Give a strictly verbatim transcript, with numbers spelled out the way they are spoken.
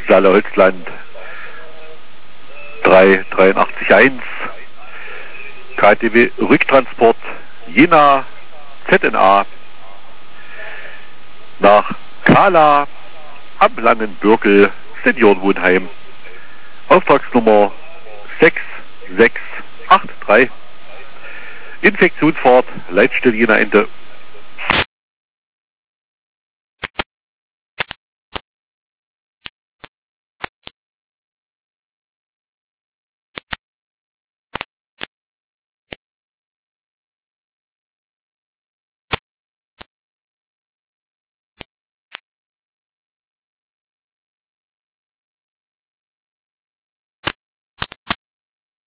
Saale-Holzland drei drei acht eins, K T W Rücktransport Jena Z N A nach Kala am Langenbürgel Seniorenwohnheim. Auftragsnummer sechs sechs acht drei. Infektionsfahrt Leitstelle Jena Ende